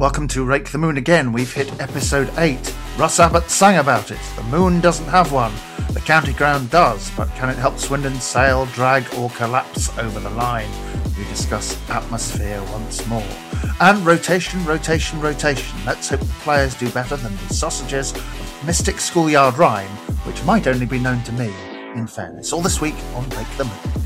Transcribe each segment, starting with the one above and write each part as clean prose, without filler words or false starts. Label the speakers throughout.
Speaker 1: Welcome to Rake the Moon again. We've hit episode 8. Russ Abbott sang about it. The moon doesn't have one. The county ground does, but can it help Swindon sail, drag or collapse over the line? We discuss atmosphere once more. And rotation. Let's hope the players do better than the sausages of Mystic Schoolyard Rhyme, which might only be known to me, in fairness. All this week on Rake the Moon.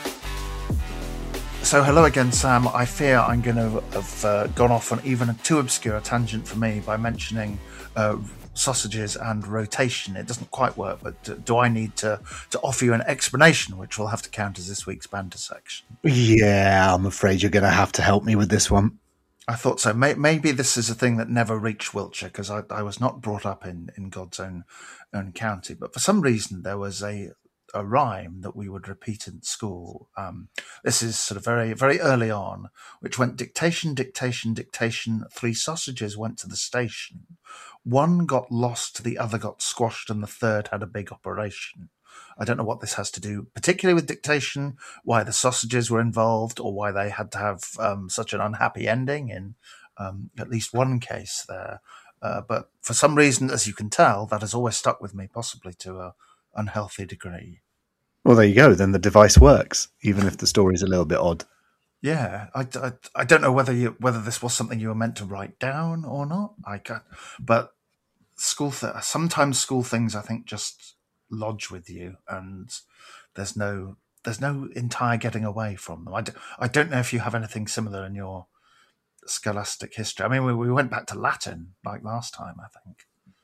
Speaker 1: So hello again, Sam. I fear I'm going to have gone off on even a too obscure a tangent for me by mentioning sausages and rotation. It doesn't quite work, but do I need to offer you an explanation, which will have to count as this week's banter section?
Speaker 2: Yeah, I'm afraid you're going to have to help me with this one.
Speaker 1: I thought so. Maybe this is a thing that never reached Wiltshire, because I was not brought up in God's own county, but for some reason there was a rhyme that we would repeat in school. This is sort of very, very early on, which went dictation. 3 sausages went to the station. 1 got lost, the other got squashed, and the third had a big operation. I don't know what this has to do, particularly with dictation, why the sausages were involved, or why they had to have such an unhappy ending in at least one case there. But for some reason, as you can tell, that has always stuck with me, possibly to a unhealthy degree.
Speaker 2: Well, there you go. Then the device works, even if the story's a little bit odd.
Speaker 1: Yeah, I don't know whether this was something you were meant to write down or not. But sometimes school things I think just lodge with you, and there's no entire getting away from them. I don't know if you have anything similar in your scholastic history. I mean, we went back to Latin like last time, I think.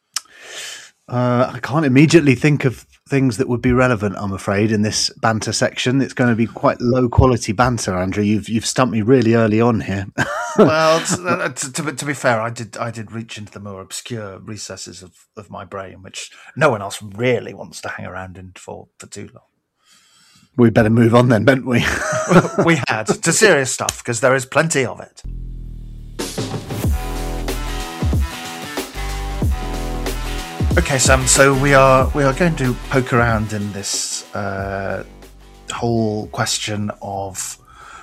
Speaker 2: I can't immediately think of things that would be relevant, I'm afraid, in this banter section. It's going to be quite low quality banter, Andrew. You've stumped me really early on here.
Speaker 1: Well, to be fair, I did reach into the more obscure recesses of my brain, which no one else really wants to hang around in for too long.
Speaker 2: We better move on then, don't we?
Speaker 1: We had to serious stuff, because there is plenty of it. Okay, Sam, so we are going to poke around in this whole question of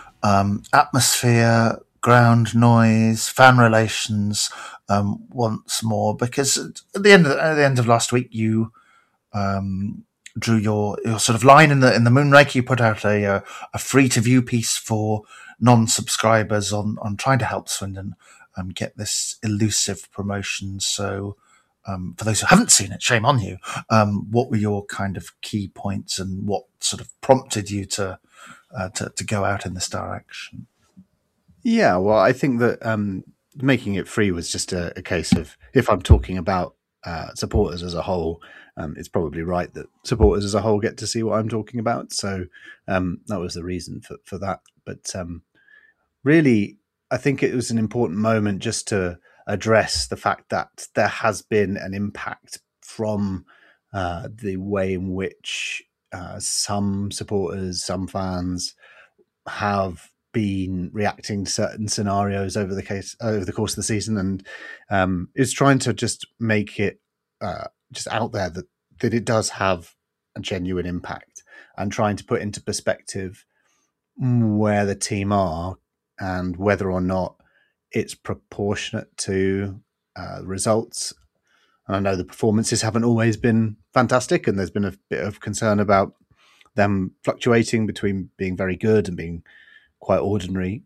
Speaker 1: atmosphere, ground noise, fan relations once more, because at the end of last week you drew your sort of line in the Moonrake. You put out a free to view piece for non-subscribers on trying to help Swindon get this elusive promotion. So for those who haven't seen it, shame on you. What were your kind of key points, and what sort of prompted you to go out in this direction?
Speaker 2: Yeah, well, I think that making it free was just a case of, if I'm talking about supporters as a whole, it's probably right that supporters as a whole get to see what I'm talking about. So that was the reason for that. But really, I think it was an important moment just to address the fact that there has been an impact from the way in which some supporters, some fans have been reacting to certain scenarios over the course of the season, and is trying to just make it just out there that it does have a genuine impact, and trying to put into perspective where the team are and whether or not it's proportionate to results. And I know the performances haven't always been fantastic, and there's been a bit of concern about them fluctuating between being very good and being quite ordinary.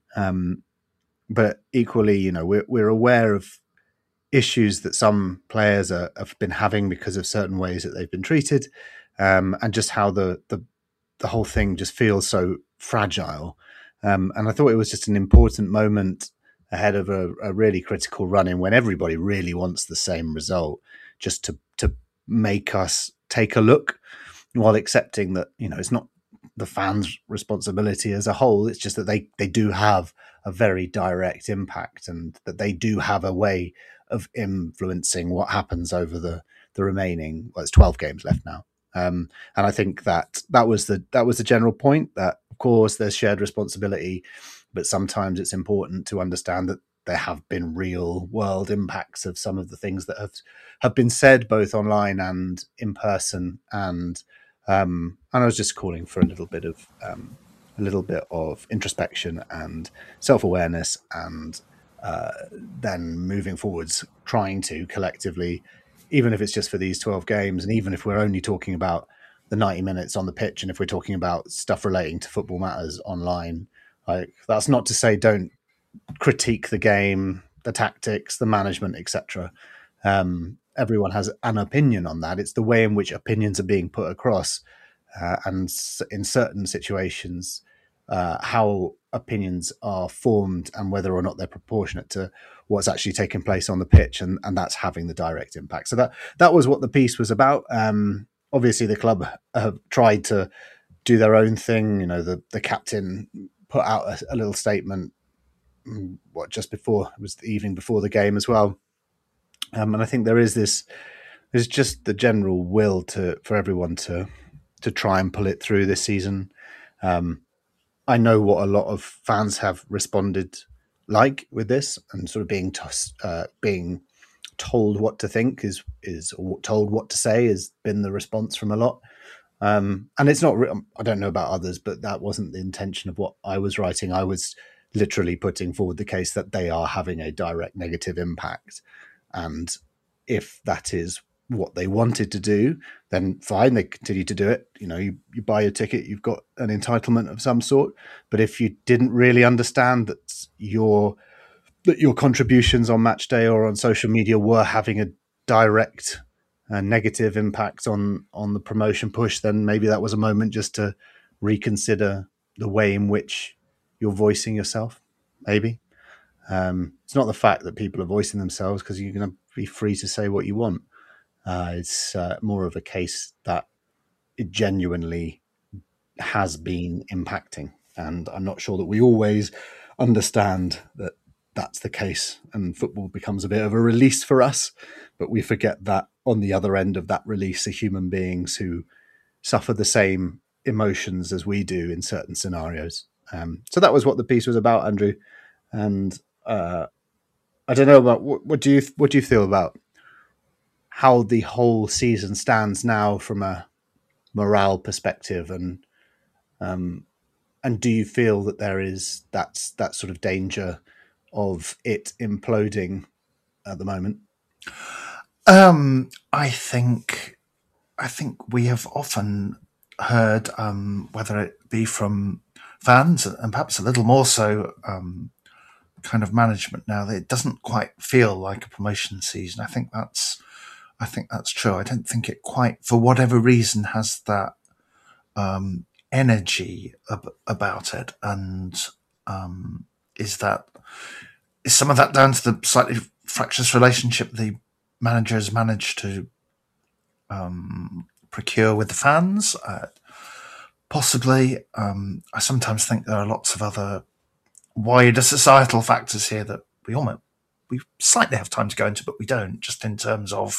Speaker 2: But equally, we're aware of issues that some players have been having because of certain ways that they've been treated, and just how the whole thing just feels so fragile. And I thought it was just an important moment ahead of a really critical run-in when everybody really wants the same result, just to make us take a look, while accepting that, it's not the fans' responsibility as a whole. It's just that they do have a very direct impact, and that they do have a way of influencing what happens over the remaining, it's 12 games left now. And I think that was the general point, that of course there's shared responsibility, but sometimes it's important to understand that there have been real world impacts of some of the things that have been said, both online and in person. And I was just calling for a little bit of introspection and self-awareness, and then moving forwards, trying to collectively, even if it's just for these 12 games, and even if we're only talking about the 90 minutes on the pitch, and if we're talking about stuff relating to Football Matters online, like, that's not to say don't critique the game, the tactics, the management, etc. Everyone has an opinion on that. It's the way in which opinions are being put across, and in certain situations, how opinions are formed and whether or not they're proportionate to what's actually taking place on the pitch, and that's having the direct impact. So that was what the piece was about. Obviously, the club have tried to do their own thing. You know, the captain put out a little statement. Just before, it was the evening before the game as well, and I think there's just the general will for everyone to try and pull it through this season. I know what a lot of fans have responded like with this, and sort of being told what to think or told what to say has been the response from a lot. And it's not. I don't know about others, but that wasn't the intention of what I was writing. I was literally putting forward the case that they are having a direct negative impact, and if that is what they wanted to do, then fine, they continue to do it. You know, you buy your ticket, you've got an entitlement of some sort. But if you didn't really understand that your contributions on match day or on social media were having a direct negative impact on the promotion push, then maybe that was a moment just to reconsider the way in which you're voicing yourself. Maybe it's not the fact that people are voicing themselves, because you're going to be free to say what you want. It's more of a case that it genuinely has been impacting, and I'm not sure that we always understand that that's the case, and football becomes a bit of a release for us, but we forget that on the other end of that release are human beings who suffer the same emotions as we do in certain scenarios. So that was what the piece was about, Andrew. And I don't know about what do you feel about how the whole season stands now from a morale perspective, and do you feel that there is that sort of danger of it imploding at the moment?
Speaker 1: I think we have often heard, whether it be from fans and perhaps a little more so kind of management now, that it doesn't quite feel like a promotion season. I think that's true. I don't think it quite, for whatever reason, has that energy about it. And is some of that down to the slightly fractious relationship the managers managed to procure with the fans? Possibly. I sometimes think there are lots of other wider societal factors here that we slightly have time to go into, but we don't. Just in terms of,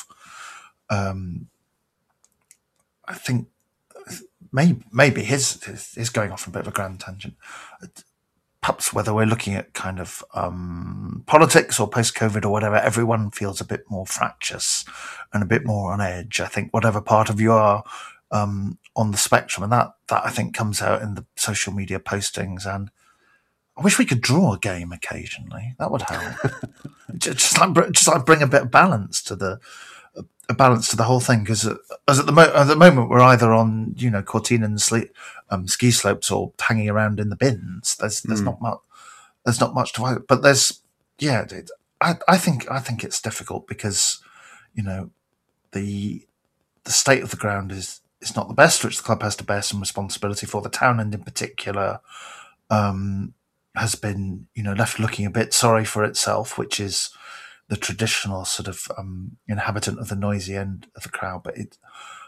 Speaker 1: I think maybe his going off on a bit of a grand tangent. Perhaps whether we're looking at kind of politics or post-COVID or whatever, everyone feels a bit more fractious and a bit more on edge. I think whatever part of you are on the spectrum, and that I think comes out in the social media postings. And I wish we could draw a game occasionally. That would help. just like bring a bit of balance to the whole thing. Because as at the moment we're either on Cortinan ski slopes or hanging around in the bins. There's not much. There's not much to. But there's I think it's difficult because the state of the ground is not the best, which the club has to bear some responsibility for. The town, and in particular, has been left looking a bit sorry for itself, which is the traditional sort of inhabitant of the noisy end of the crowd. But it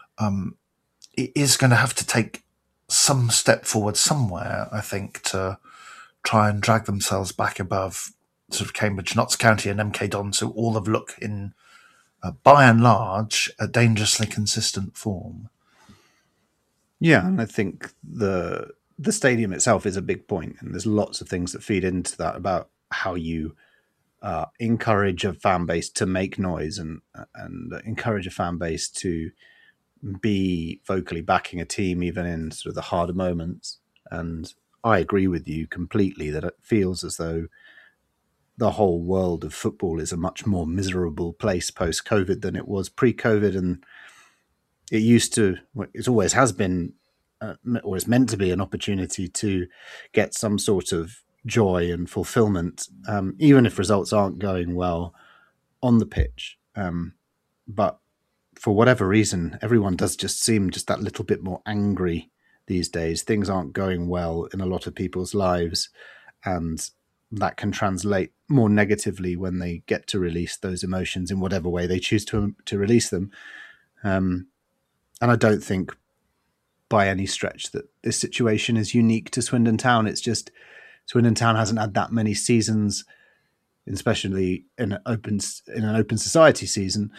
Speaker 1: is going to have to take some step forward somewhere, I think, to try and drag themselves back above sort of Cambridge, Notts County, and MK Dons, who all have looked in, by and large, a dangerously consistent form.
Speaker 2: Yeah, and I think the stadium itself is a big point, and there's lots of things that feed into that about how you encourage a fan base to make noise and encourage a fan base to be vocally backing a team even in sort of the harder moments. And I agree with you completely that it feels as though the whole world of football is a much more miserable place post-COVID than it was pre-COVID, and it always has been, or is meant to be, an opportunity to get some sort of joy and fulfillment, even if results aren't going well on the pitch. But for whatever reason, everyone does just seem just that little bit more angry these days. Things aren't going well in a lot of people's lives, and that can translate more negatively when they get to release those emotions in whatever way they choose to release them. And I don't think by any stretch that this situation is unique to Swindon Town. It's just Swindon Town hasn't had that many seasons, especially in an open society season,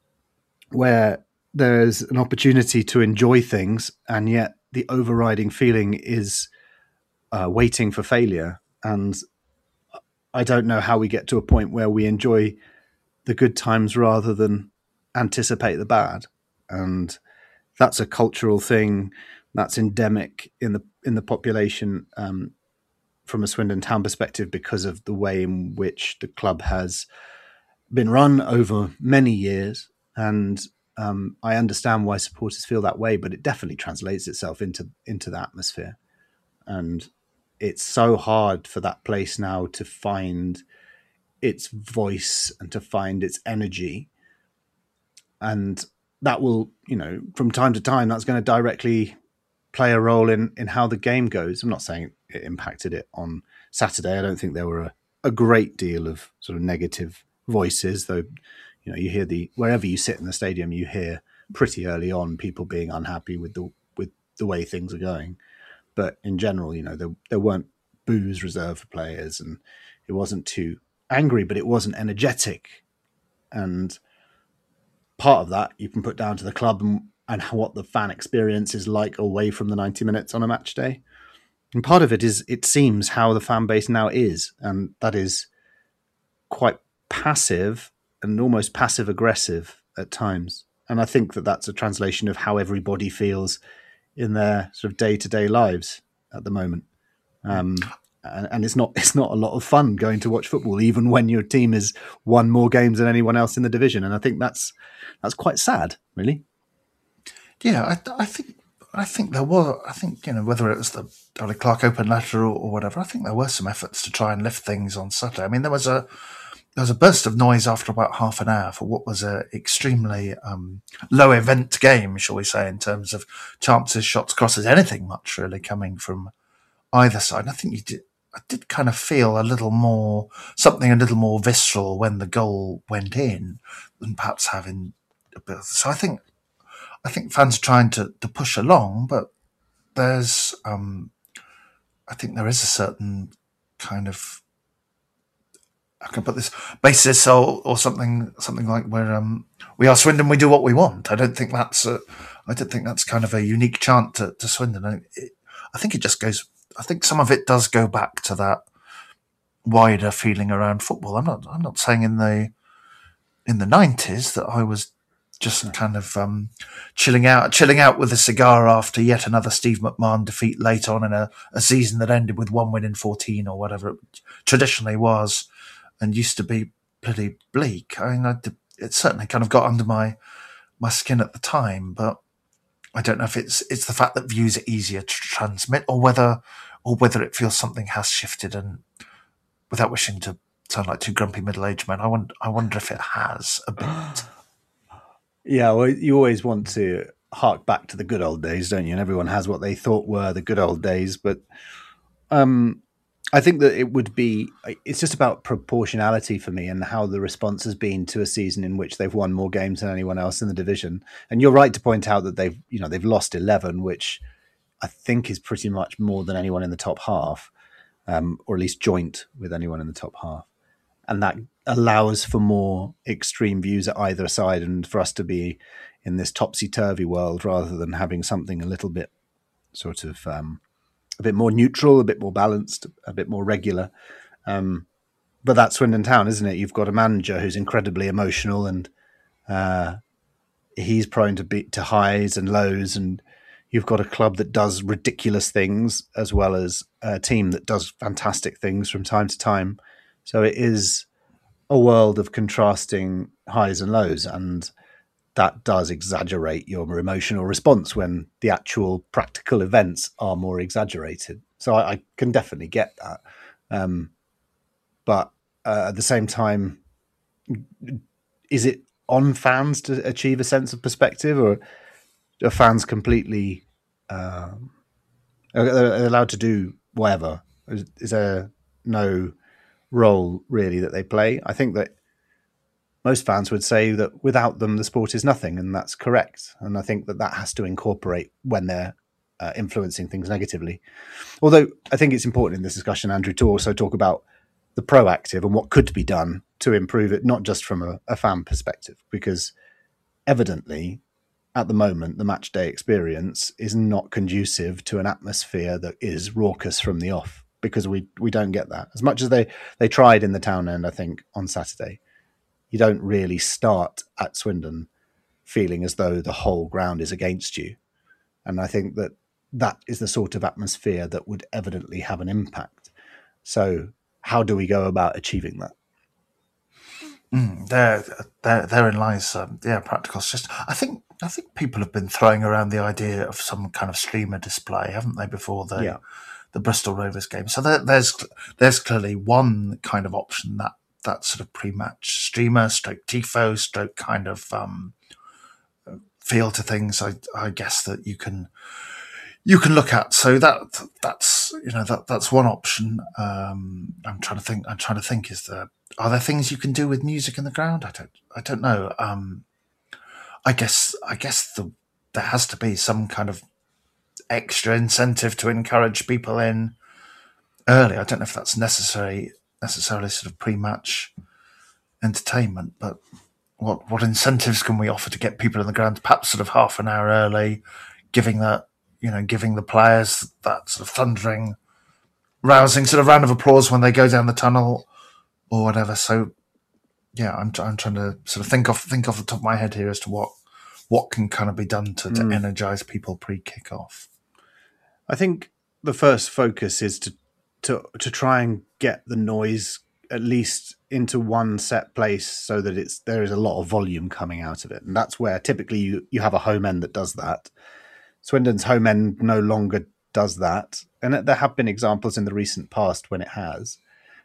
Speaker 2: where there's an opportunity to enjoy things, and yet the overriding feeling is waiting for failure. And I don't know how we get to a point where we enjoy the good times rather than anticipate the bad. And that's a cultural thing that's endemic in the population, from a Swindon Town perspective, because of the way in which the club has been run over many years. And I understand why supporters feel that way, but it definitely translates itself into the atmosphere. And it's so hard for that place now to find its voice and to find its energy. And that will, from time to time, that's going to directly play a role in how the game goes. I'm not saying it impacted it on Saturday. I don't think there were a great deal of sort of negative voices, though. You hear wherever you sit in the stadium, you hear pretty early on people being unhappy with the way things are going. But in general, there weren't boos reserved for players, and it wasn't too angry, but it wasn't energetic. And part of that you can put down to the club and what the fan experience is like away from the 90 minutes on a match day. And part of it is, it seems, how the fan base now is, and that is quite passive and almost passive aggressive at times. And I think that that's a translation of how everybody feels in their sort of day-to-day lives at the moment. And it's not a lot of fun going to watch football, even when your team has won more games than anyone else in the division. And I think that's quite sad, really.
Speaker 1: Yeah, I think there were. I think, whether it was the Dolly Clark Open letter or whatever, I think there were some efforts to try and lift things on Saturday. I mean, there was a burst of noise after about half an hour for what was a extremely low event game, shall we say, in terms of chances, shots, crosses, anything much really coming from either side. I think I did kind of feel something a little more visceral when the goal went in than perhaps having a bit. So I think fans are trying to push along, but there's I think there is a certain kind of, I can put this, basis or something like where we are Swindon, we do what we want. I don't think that's kind of a unique chant to Swindon. I think it just goes. I think some of it does go back to that wider feeling around football. I'm not saying in the 90s that I was just kind of chilling out with a cigar after yet another Steve McMahon defeat late on in a season that ended with 1 win in 14 or whatever it traditionally was, and used to be pretty bleak. I mean, it certainly kind of got under my skin at the time, but I don't know if it's the fact that views are easier to transmit, or whether it feels something has shifted. And without wishing to sound like two grumpy middle-aged men, I wonder if it has a bit.
Speaker 2: Yeah, well, you always want to hark back to the good old days, don't you? And everyone has what they thought were the good old days, but I think that it's just about proportionality for me, and how the response has been to a season in which they've won more games than anyone else in the division. And you're right to point out that they've lost 11, which I think is pretty much more than anyone in the top half, or at least joint with anyone in the top half. And that allows for more extreme views at either side, and for us to be in this topsy-turvy world rather than having something a little bit sort of a bit more neutral, a bit more balanced, a bit more regular. But that's Swindon Town, isn't it? You've got a manager who's incredibly emotional, and he's prone to highs and lows, and you've got a club that does ridiculous things as well as a team that does fantastic things from time to time. So it is a world of contrasting highs and lows, and that does exaggerate your emotional response when the actual practical events are more exaggerated. So I can definitely get that. But at the same time, is it on fans to achieve a sense of perspective, or are fans completely allowed to do whatever? Is there no role really that they play? I think that most fans would say that without them, the sport is nothing, and that's correct. And I think that that has to incorporate when they're influencing things negatively. Although I think it's important in this discussion, Andrew, to also talk about the proactive and what could be done to improve it, not just from a fan perspective, because evidently at the moment, the match day experience is not conducive to an atmosphere that is raucous from the off, because we don't get that. As much as they tried in the Town End, I think, on Saturday, you don't really start at Swindon feeling as though the whole ground is against you. And I think that that is the sort of atmosphere that would evidently have an impact. So how do we go about achieving that?
Speaker 1: Therein lies, practical. It's just, I think people have been throwing around the idea of some kind of streamer display, haven't they, before the Bristol Rovers game? So there's clearly one kind of option, that sort of pre-match streamer, stroke tifo, stroke kind of feel to things. I guess that you can look at. So that's one option. I'm trying to think. Are there things you can do with music in the ground? I don't know. I guess there has to be some kind of extra incentive to encourage people in early. I don't know if that's necessarily sort of pre-match entertainment, but what incentives can we offer to get people in the ground? Perhaps sort of half an hour early, giving the players that sort of thundering, rousing sort of round of applause when they go down the tunnel or whatever. So yeah, I'm trying to sort of think off the top of my head here as to what can kind of be done to energize people pre-kickoff.
Speaker 2: I think the first focus is to try and get the noise at least into one set place, so that there is a lot of volume coming out of it, and that's where typically you have a home end that does that. Swindon's home end no longer does that, and there have been examples in the recent past when it has.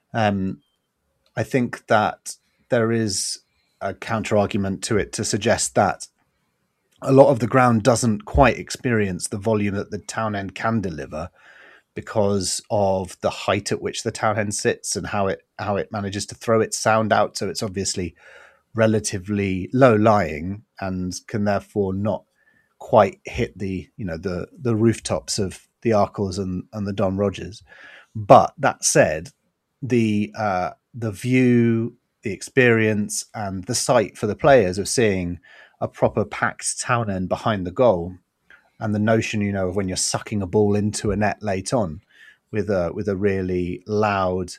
Speaker 2: I think that there is a counter argument to it to suggest that a lot of the ground doesn't quite experience the volume that the Town End can deliver because of the height at which the Town End sits and how it manages to throw its sound out. So it's obviously relatively low lying and can therefore not quite hit the rooftops of the Arkles and the Don Rogers. But that said, the view, the experience, and the sight for the players of seeing a proper packed Town End behind the goal, and the notion, of when you're sucking a ball into a net late on with a really loud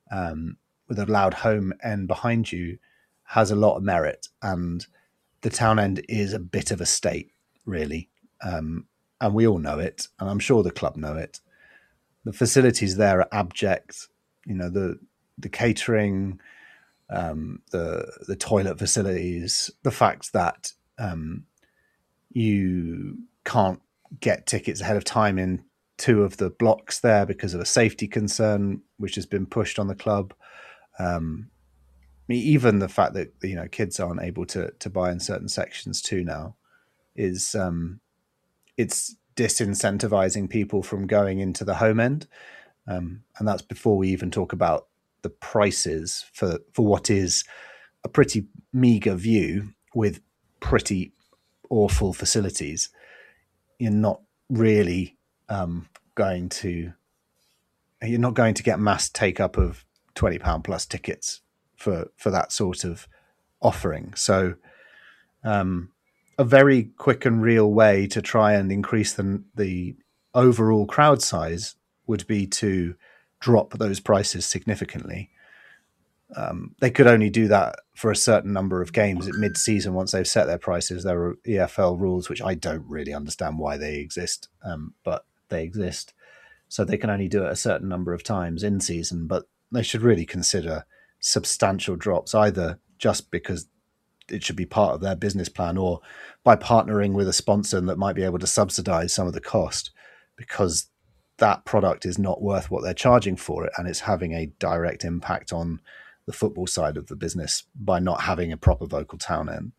Speaker 2: home end behind you, has a lot of merit. And the Town End is a bit of a state, really, and we all know it, and I'm sure the club know it. The facilities there are abject. The catering, the toilet facilities, the fact that you can't get tickets ahead of time in two of the blocks there because of a safety concern, which has been pushed on the club. Even the fact that kids aren't able to buy in certain sections too now is it's disincentivizing people from going into the home end, and that's before we even talk about the prices for what is a pretty meager view with pretty awful facilities. You're not really going to get mass take up of £20 plus tickets for that sort of offering. So a very quick and real way to try and increase the overall crowd size would be to drop those prices significantly. They could only do that for a certain number of games at mid-season once they've set their prices. There are EFL rules, which I don't really understand why they exist, but they exist. So they can only do it a certain number of times in season, but they should really consider substantial drops, either just because it should be part of their business plan, or by partnering with a sponsor that might be able to subsidize some of the cost, because that product is not worth what they're charging for it, and it's having a direct impact on the football side of the business by not having a proper vocal town end.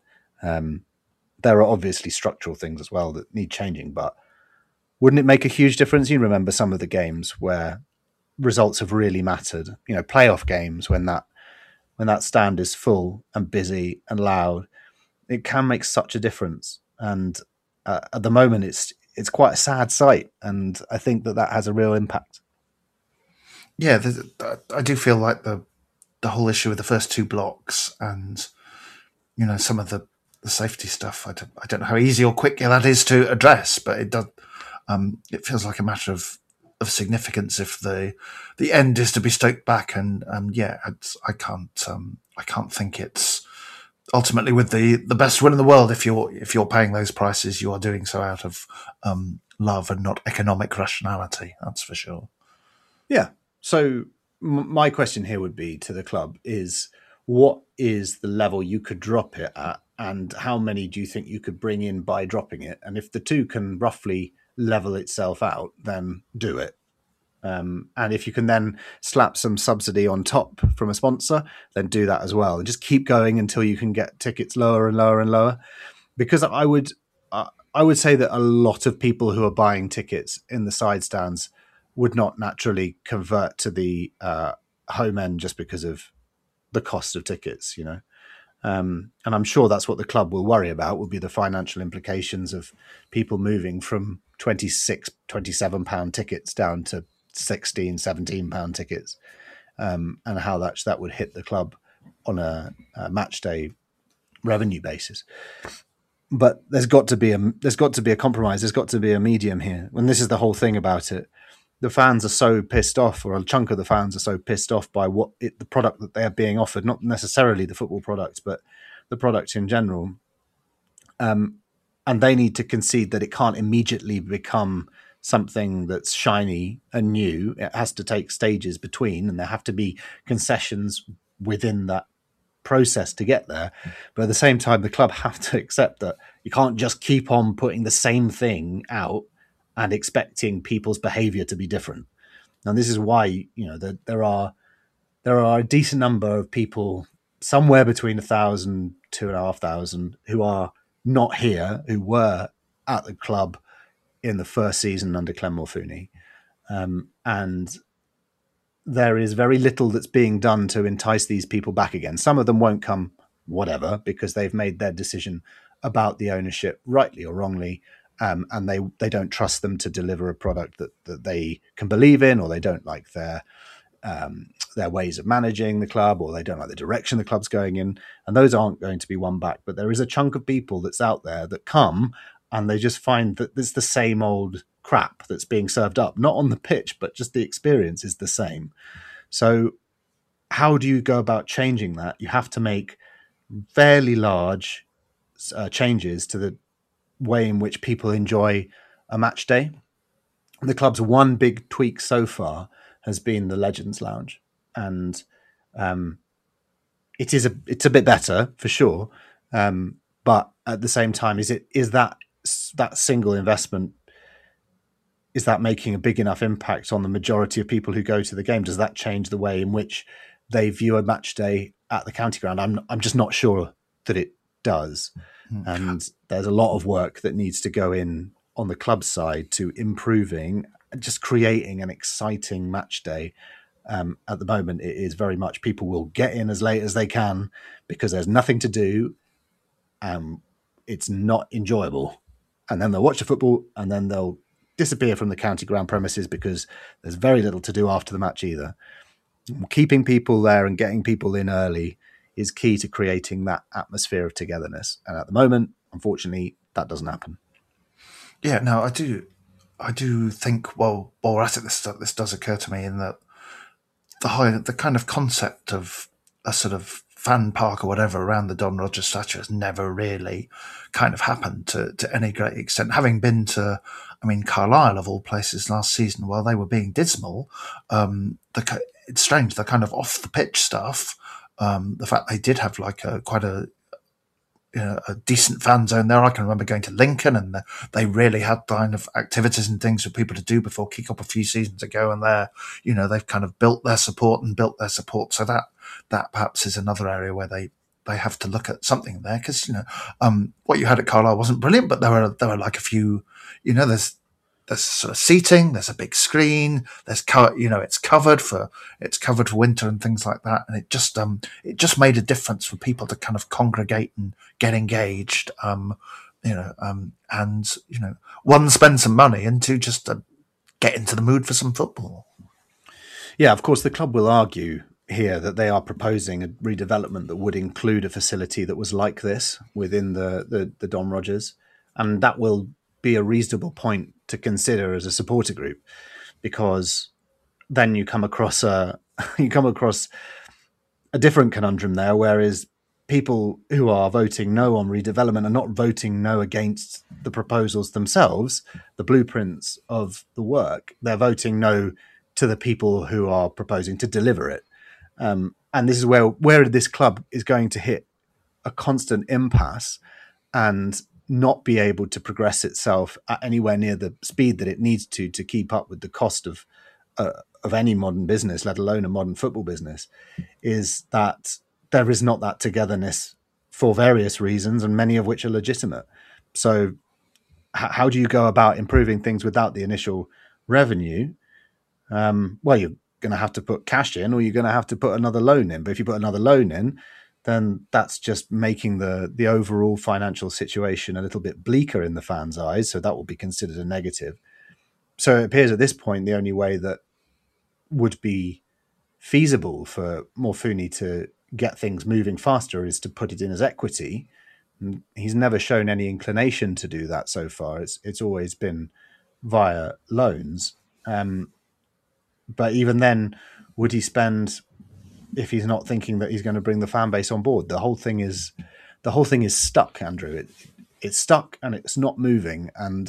Speaker 2: There are obviously structural things as well that need changing, but wouldn't it make a huge difference? You remember some of the games where results have really mattered, playoff games, when that stand is full and busy and loud, it can make such a difference. And at the moment, it's quite a sad sight, and I think that has a real impact.
Speaker 1: Yeah, I do feel like the whole issue with the first two blocks, and some of the safety stuff. I don't know how easy or quick that is to address, but it does. It feels like a matter of significance if the end is to be stoked back, and I can't think it's ultimately with the best will in the world. If you're paying those prices, you are doing so out of love and not economic rationality. That's for sure.
Speaker 2: Yeah. So my question here would be to the club is, what is the level you could drop it at, and how many do you think you could bring in by dropping it? And if the two can roughly level itself out, then do it. And if you can then slap some subsidy on top from a sponsor, then do that as well. And just keep going until you can get tickets lower and lower and lower. Because I would say that a lot of people who are buying tickets in the side stands would not naturally convert to the home end just because of the cost of tickets, and I'm sure that's what the club will worry about, will be the financial implications of people moving from 26, 27 pound tickets down to 16, 17 pound tickets, and how that would hit the club on a match day revenue basis. But there's got to be a compromise. There's got to be a medium here. When this is the whole thing about it, the fans are so pissed off, or a chunk of the fans are so pissed off by the product that they are being offered, not necessarily the football product, but the product in general. And they need to concede that it can't immediately become something that's shiny and new. It has to take stages between, and there have to be concessions within that process to get there. But at the same time, the club have to accept that you can't just keep on putting the same thing out and expecting people's behavior to be different. And this is why, there are a decent number of people, somewhere between 1,000, 2,500, who are not here, who were at the club in the first season under Clem Morfuni. And there is very little that's being done to entice these people back again. Some of them won't come, whatever, because they've made their decision about the ownership, rightly or wrongly, and they don't trust them to deliver a product that they can believe in, or they don't like their ways of managing the club, or they don't like the direction the club's going in, and those aren't going to be won back. But there is a chunk of people that's out there that come and they just find that it's the same old crap that's being served up, not on the pitch, but just the experience is the same. So how do you go about changing that? You have to make fairly large changes to the way in which people enjoy a match day. The club's one big tweak so far has been the Legends Lounge, and it's a bit better for sure, but at the same time, is that single investment, is that making a big enough impact on the majority of people who go to the game? Does that change the way in which they view a match day at the county ground? I'm just not sure that it does. And there's a lot of work that needs to go in on the club side to improving, just creating an exciting match day. At the moment, it is very much people will get in as late as they can because there's nothing to do. It's not enjoyable. And then they'll watch the football, and then they'll disappear from the county ground premises because there's very little to do after the match either. Keeping people there and getting people in early is key to creating that atmosphere of togetherness. And at the moment, unfortunately, that doesn't happen.
Speaker 1: Yeah, no, I do think, while we're at it, this does occur to me in that the kind of concept of a sort of fan park or whatever around the Don Rogers statue has never really kind of happened to any great extent. Having been to, Carlisle of all places last season, while they were being dismal, it's strange, the kind of off the pitch stuff The fact they did have like quite a a decent fan zone there. I can remember going to Lincoln, and they really had kind of activities and things for people to do before kick up a few seasons ago. And they've kind of built their support. So that perhaps is another area where they have to look at something there, because what you had at Carlisle wasn't brilliant, but there were like a few, there's sort of seating, there's a big screen, it's covered for winter and things like that, and it just made a difference for people to kind of congregate and get engaged, and one, spend some money, and two, just get into the mood for some football.
Speaker 2: Yeah, of course, the club will argue here that they are proposing a redevelopment that would include a facility that was like this within the Don Rogers, and that will be a reasonable point to consider as a supporter group, because then you come across a different conundrum there, whereas people who are voting no on redevelopment are not voting no against the proposals themselves, the blueprints of the work. They're voting no to the people who are proposing to deliver it. And this is where this club is going to hit a constant impasse and not be able to progress itself at anywhere near the speed that it needs to keep up with the cost of any modern business, let alone a modern football business, is that there is not that togetherness for various reasons, and many of which are legitimate. So how do you go about improving things without the initial revenue? Well, you're going to have to put cash in, or you're going to have to put another loan in. But if you put another loan in, then that's just making the overall financial situation a little bit bleaker in the fans' eyes. So that will be considered a negative. So it appears at this point the only way that would be feasible for Morfuni to get things moving faster is to put it in as equity. And he's never shown any inclination to do that so far. It's always been via loans. But even then, would he spend, if he's not thinking that he's going to bring the fan base on board? The whole thing is stuck, Andrew. It's stuck and it's not moving. And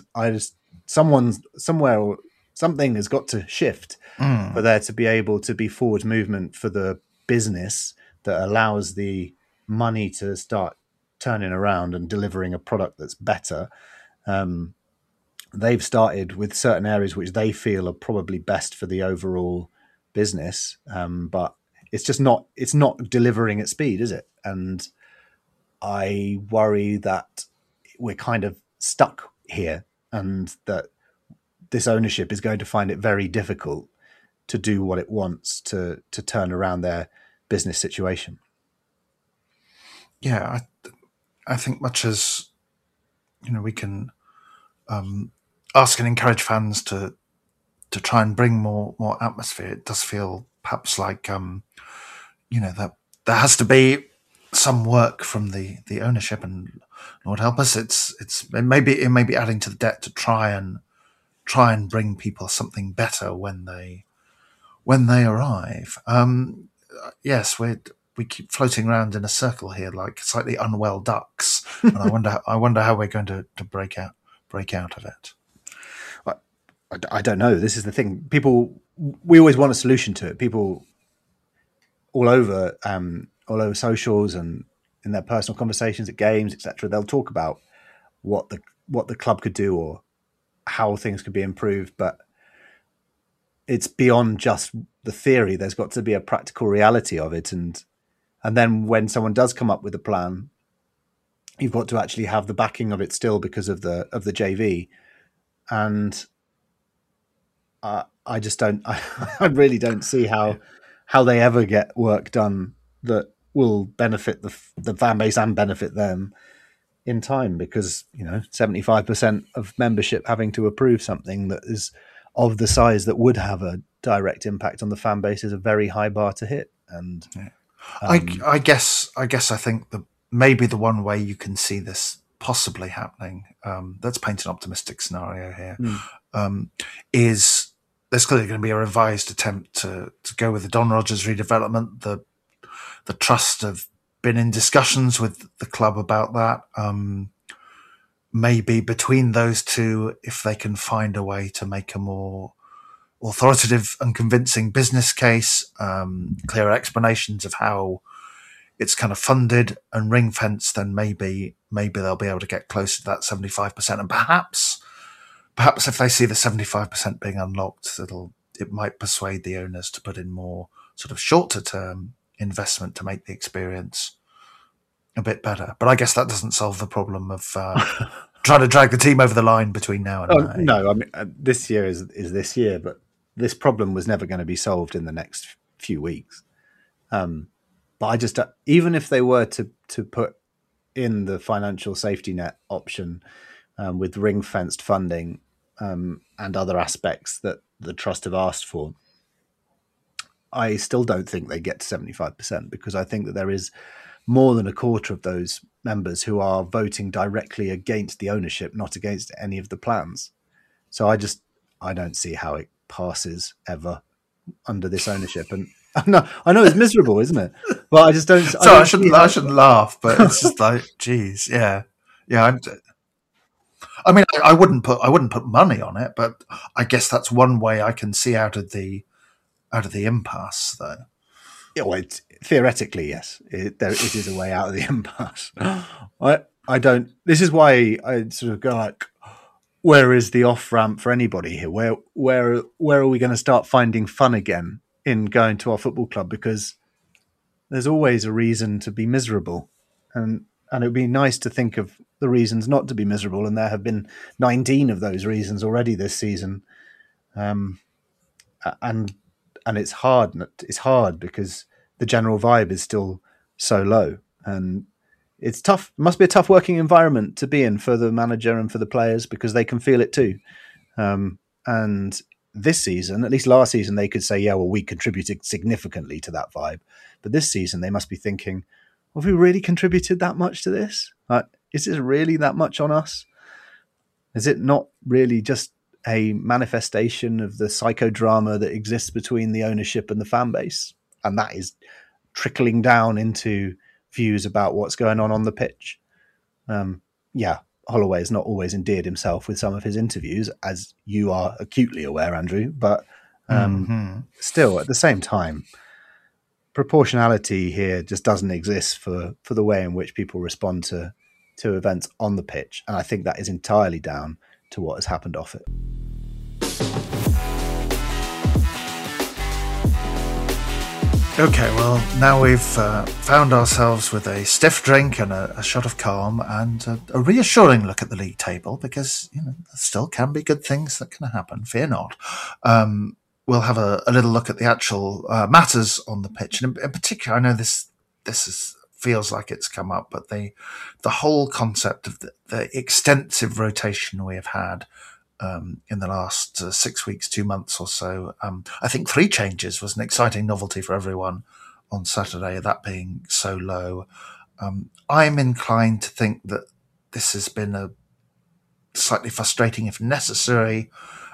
Speaker 2: something has got to shift for there to be able to be forward movement for the business that allows the money to start turning around and delivering a product that's better. They've started with certain areas which they feel are probably best for the overall business, but it's not delivering at speed, is it? And I worry that we're kind of stuck here, and that this ownership is going to find it very difficult to do what it wants to turn around their business situation.
Speaker 1: Yeah, I think much as we can ask and encourage fans to try and bring more atmosphere, it does feel perhaps like that there has to be some work from the ownership, and Lord help us, it may be adding to the debt to try and bring people something better when they arrive. Yes, we keep floating around in a circle here like slightly unwell ducks, and I wonder how we're going to break out of it.
Speaker 2: I don't know. This is the thing. We always want a solution to it. People all over socials and in their personal conversations at games, etc., they'll talk about what the club could do or how things could be improved, but it's beyond just the theory. There's got to be a practical reality of it, and then when someone does come up with a plan, you've got to actually have the backing of it still because of the JV, and I just don't. I really don't see how they ever get work done that will benefit the fan base and benefit them in time, because 75% of membership having to approve something that is of the size that would have a direct impact on the fan base is a very high bar to hit. And
Speaker 1: I guess I think maybe the one way you can see this possibly happening, let's paint an optimistic scenario here, is there's clearly going to be a revised attempt to go with the Don Rogers redevelopment. The trust have been in discussions with the club about that. Maybe between those two, if they can find a way to make a more authoritative and convincing business case, clearer explanations of how it's kind of funded and ring fenced, then maybe they'll be able to get closer to that 75%. And perhaps if they see the 75% being unlocked, it might persuade the owners to put in more sort of shorter term investment to make the experience a bit better. But I guess that doesn't solve the problem of trying to drag the team over the line between now and May.
Speaker 2: No, I mean, this year is this year, but this problem was never going to be solved in the next few weeks. But I just, even if they were to put in the financial safety net option with ring fenced funding and other aspects that the trust have asked for, I still don't think they get to 75%, because I think that there is more than a quarter of those members who are voting directly against the ownership, not against any of the plans. So I don't see how it passes ever under this ownership. And I know it's miserable, isn't it? Well, I just don't.
Speaker 1: So I shouldn't laugh, but it's just like, geez, yeah. I mean, I wouldn't put money on it, but I guess that's one way I can see out of the impasse, though.
Speaker 2: Yeah, well, theoretically, yes, it is a way out of the impasse. I don't. This is why I sort of go like, where is the off ramp for anybody here? Where are we going to start finding fun again in going to our football club? Because there's always a reason to be miserable, and it would be nice to think of the reasons not to be miserable. And there have been 19 of those reasons already this season, and it's hard. It's hard because the general vibe is still so low, and it's tough. It must be a tough working environment to be in for the manager and for the players, because they can feel it too. And this season, at least last season, they could say, yeah, well, we contributed significantly to that vibe. But this season, they must be thinking, have we really contributed that much to this? Is it really that much on us? Is it not really just a manifestation of the psychodrama that exists between the ownership and the fan base? And that is trickling down into views about what's going on the pitch. Holloway has not always endeared himself with some of his interviews, as you are acutely aware, Andrew, but still, at the same time, proportionality here just doesn't exist for the way in which people respond to events on the pitch. And I think that is entirely down to what has happened off it.
Speaker 1: Okay, well, now we've found ourselves with a stiff drink and a shot of calm and a reassuring look at the league table, because there still can be good things that can happen. Fear not. We'll have a little look at the actual matters on the pitch, and in particular, I know this feels like it's come up, but the whole concept of the extensive rotation we have had in the last 6 weeks, 2 months or so. I think 3 changes was an exciting novelty for everyone on Saturday, that being so low. I'm inclined to think that this has been a slightly frustrating, if necessary,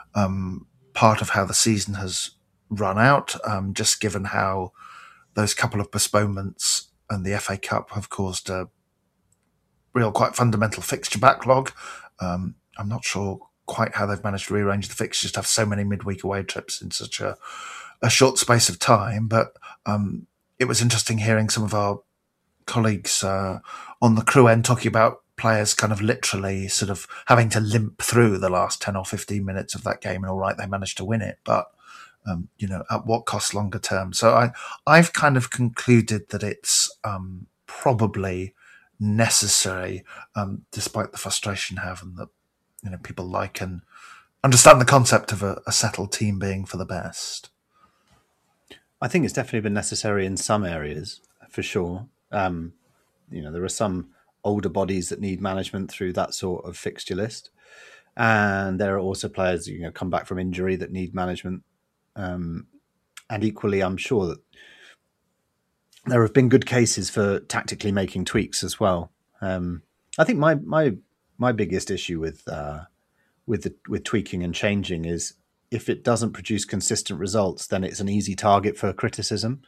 Speaker 1: part of how the season has run out, just given how those couple of postponements and the FA Cup have caused a real quite fundamental fixture backlog. I'm not sure quite how they've managed to rearrange the fixtures to have so many midweek away trips in such a short space of time. But it was interesting hearing some of our colleagues on the crew end talking about players kind of literally sort of having to limp through the last 10 or 15 minutes of that game. And all right, they managed to win it, but at what cost longer term? So I've kind of concluded that it's probably necessary, despite the frustration having that people like and understand the concept of a settled team being for the best.
Speaker 2: I think it's definitely been necessary in some areas, for sure. There are some older bodies that need management through that sort of fixture list, and there are also players come back from injury that need management. And equally, I'm sure that there have been good cases for tactically making tweaks as well. I think my biggest issue with tweaking and changing is, if it doesn't produce consistent results, then it's an easy target for criticism.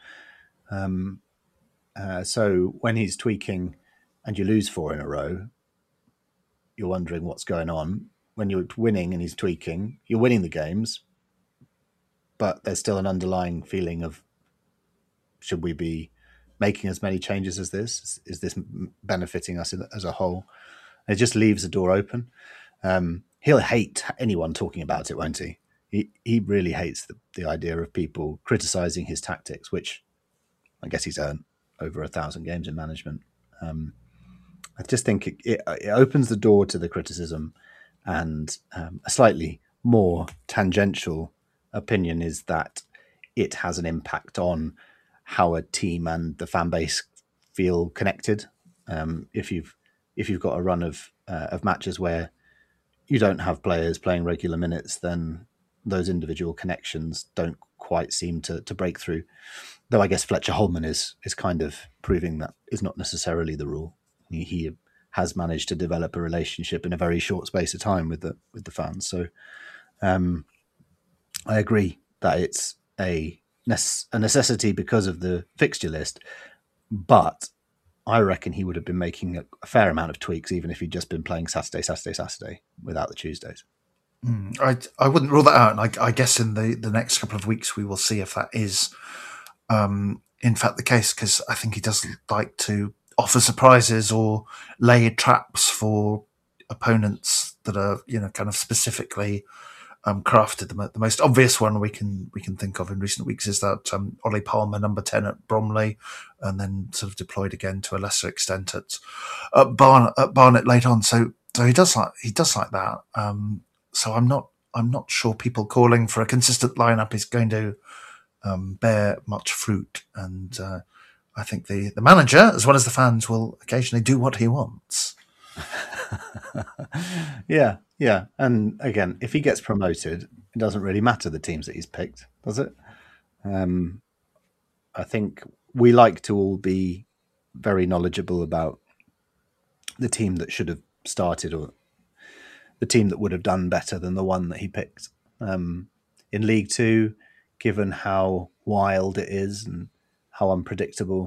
Speaker 2: So when he's tweaking and you lose 4 in a row, you're wondering what's going on. When you're winning and he's tweaking, you're winning the games, but there's still an underlying feeling of, should we be making as many changes as this? Is this benefiting us as a whole? It just leaves the door open. He'll hate anyone talking about it, won't he? He really hates the idea of people criticizing his tactics, which I guess he's earned over 1,000 games in management. I just think it opens the door to the criticism, and a slightly more tangential opinion is that it has an impact on how a team and the fan base feel connected. If you've got a run of matches where you don't have players playing regular minutes, then those individual connections don't quite seem to break through. Though I guess Fletcher Holman is kind of proving that is not necessarily the rule. He has managed to develop a relationship in a very short space of time with the fans. So I agree that it's a necessity because of the fixture list, but I reckon he would have been making a fair amount of tweaks even if he'd just been playing Saturday without the Tuesdays.
Speaker 1: I wouldn't rule that out, and I guess in the next couple of weeks we will see if that is in fact the case, because I think he does like to offer surprises or lay traps for opponents that are kind of specifically crafted. The most obvious one we can think of in recent weeks is that Ollie Palmer, number 10 at Bromley, and then sort of deployed again to a lesser extent at Barnet late on. So he does like that. So I'm not sure people calling for a consistent lineup is going to bear much fruit, and I think the manager, as well as the fans, will occasionally do what he wants.
Speaker 2: Yeah. And again, if he gets promoted, it doesn't really matter the teams that he's picked, does it? I think we like to all be very knowledgeable about the team that should have started or the team that would have done better than the one that he picked. In League Two, given how wild it is and how unpredictable,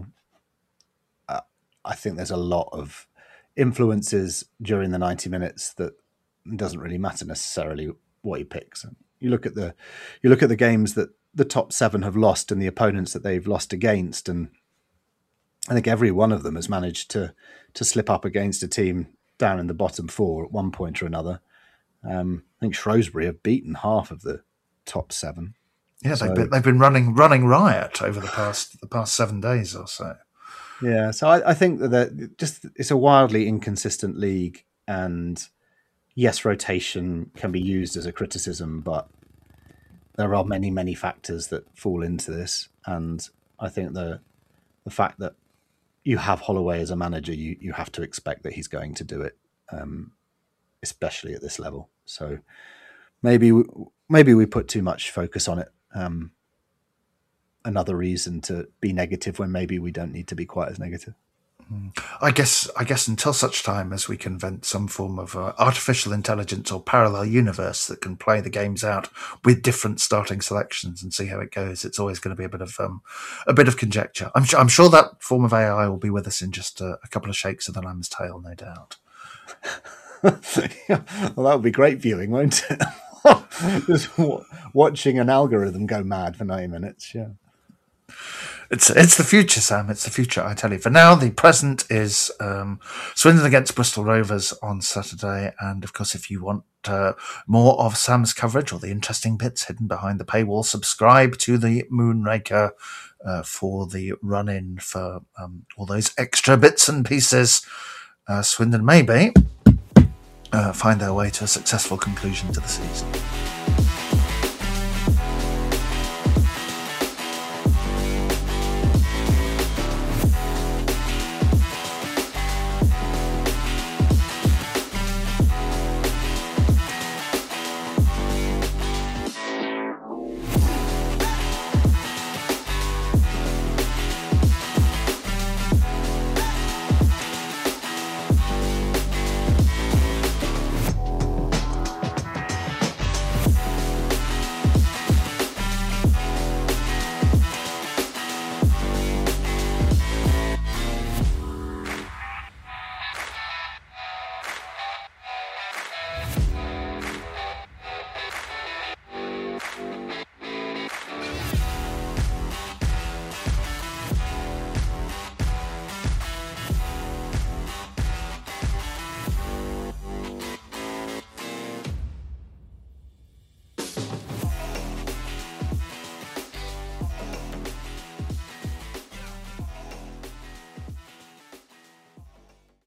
Speaker 2: I think there's a lot of influences during the 90 minutes that it doesn't really matter necessarily what he picks. You look at the games that the top 7 have lost and the opponents that they've lost against, and I think every one of them has managed to slip up against a team down in the bottom 4 at one point or another. I think Shrewsbury have beaten half of the top 7.
Speaker 1: Yeah, so, they've been running riot over the past 7 days or so.
Speaker 2: Yeah, so I think that it's a wildly inconsistent league, and yes, rotation can be used as a criticism, but there are many, many factors that fall into this, and I think the fact that you have Holloway as a manager, you have to expect that he's going to do it, especially at this level. So maybe we put too much focus on it. Another reason to be negative when maybe we don't need to be quite as negative.
Speaker 1: I guess until such time as we can invent some form of artificial intelligence or parallel universe that can play the games out with different starting selections and see how it goes, it's always going to be a bit of conjecture. I'm sure that form of AI will be with us in just a couple of shakes of the lamb's tail, no doubt.
Speaker 2: Well, that would be great viewing, won't it? Just watching an algorithm go mad for 90 minutes. Yeah.
Speaker 1: It's the future, Sam. It's the future, I tell you. For now, the present is Swindon against Bristol Rovers on Saturday. And, of course, if you want more of Sam's coverage or the interesting bits hidden behind the paywall, subscribe to the Moonraker for the run-in for all those extra bits and pieces. Swindon maybe find their way to a successful conclusion to the season.